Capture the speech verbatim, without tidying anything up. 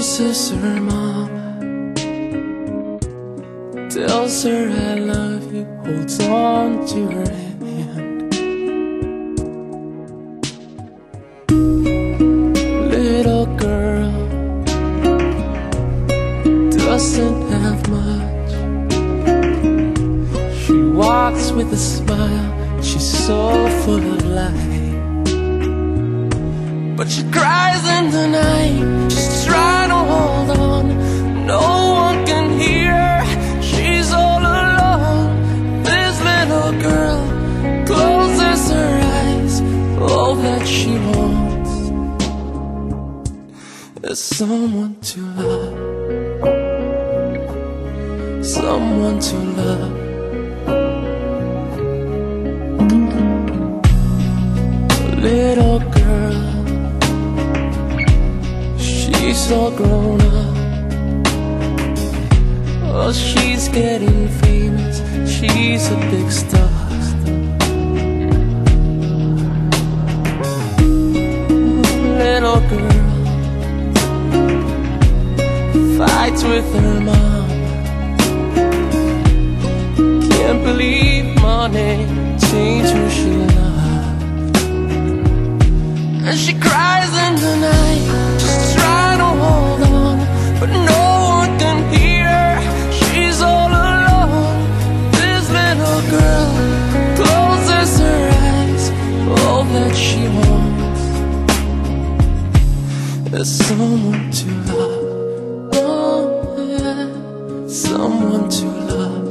closes her mom, tells her I love you, holds on to her hand. Little girl doesn't have much. She walks with a smile, she's so full of life. But she cries in the night, she's trying to hold on. No one can hear her, she's all alone. This little girl closes her eyes. All that she wants is someone to love, someone to love. Little girl, she's all grown up. Oh, she's getting famous, she's a big star. Little girl fights with her mom. Can't believe money changed who she loved. And she cries in the night, just trying to hold on, but no one can hear her, she's all alone. This little girl closes her eyes. All that she wants is someone to love. Oh, yeah. Someone to love.